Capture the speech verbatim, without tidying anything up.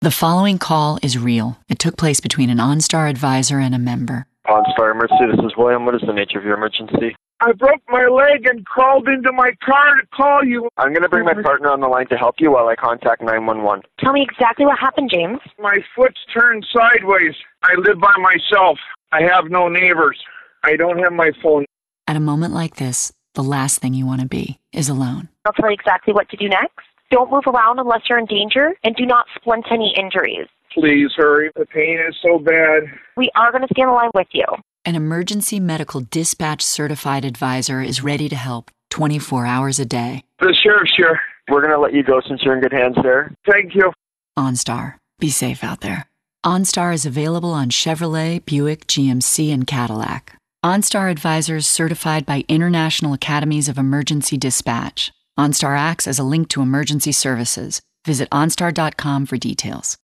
The following call is real. It took place between an OnStar advisor and a member. OnStar Emergency, this is William. What is the nature of your emergency? I broke my leg and crawled into my car to call you. I'm going to bring my partner on the line to help you while I contact nine one one. Tell me exactly what happened, James. My foot's turned sideways. I live by myself. I have no neighbors. I don't have my phone. At a moment like this, the last thing you want to be is alone. I'll tell you exactly what to do next. Don't move around unless you're in danger, and do not splint any injuries. Please hurry. The pain is so bad. We are going to stay on the line with you. An emergency medical dispatch certified advisor is ready to help twenty-four hours a day. The sheriff's here. We're going to let you go since you're in good hands there. Thank you. OnStar. Be safe out there. OnStar is available on Chevrolet, Buick, G M C, and Cadillac. OnStar advisors certified by International Academies of Emergency Dispatch. OnStar acts as a link to emergency services. Visit OnStar dot com for details.